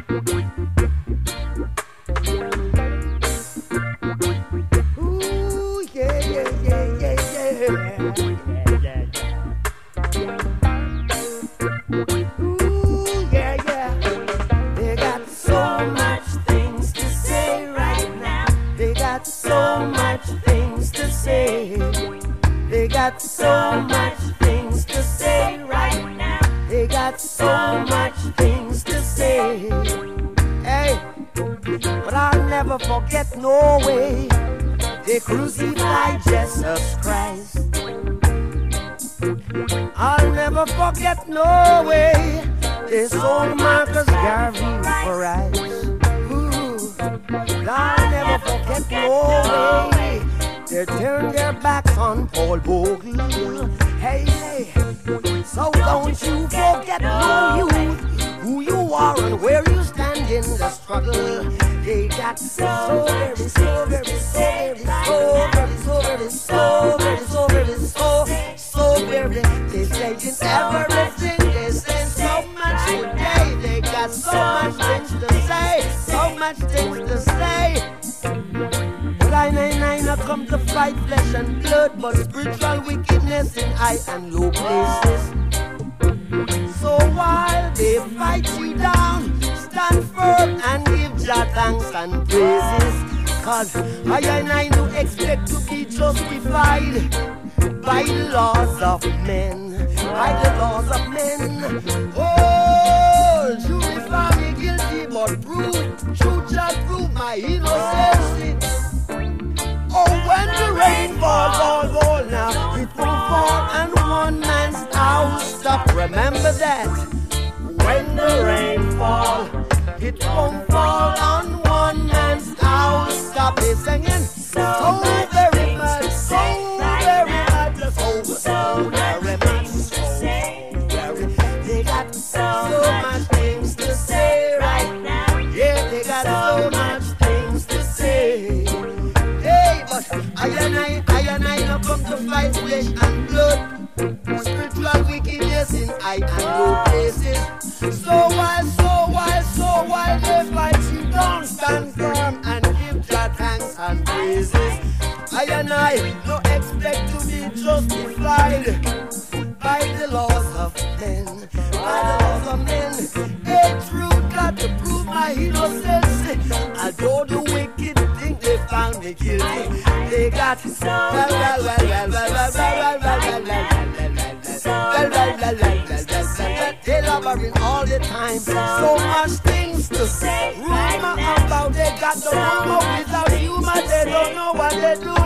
Ooh, yeah, yeah, yeah, yeah, yeah. Ooh, yeah, yeah. They got so much things to say right now. They got so much things to say. They got so much things to say right now. They got so much things to say. Hey, but I'll never forget no way they crucified Jesus Christ. I'll never forget no way they sold Marcus Garvey for rice. Ooh, I'll never forget no way they turned their backs on Paul Bogle. Hey, hey, so don't you forget who you are and where you stand in the struggle. They got so very, so very, so very, so very, so very, so very, so very, so very. They say in everything, they say so much today. They got so much things to say, so much things to say. But I not come to fight flesh and blood, but spiritual wickedness in high and low places. So while they fight you down, stand firm and give Jah thanks and praises. Cause I do expect to be justified by the laws of men. By the laws of men. Oh, jury found me guilty, but truth shall prove my innocence. Oh, when the rain falls now, it won't fall and one man's house stop. Remember that. When the rain falls, it won't fall on one man's house stop. They're singing so very much, so very much, so very much, so very. They got so much things to say right now. Yeah, they got so much things to say. But I and I not come to fight flesh and blood. Spiritual wickedness in high and low places. So while they fight you, don't stand firm and give Jah thanks and praises. I and I no expect to be justified by the laws of men. By the laws of men. Hey, truth got to prove my innocence. Although the wicked think they found me guilty, they got they lumbering all the time. So much things to say. Rumor about they got the rumor without humor. They don't know what they do.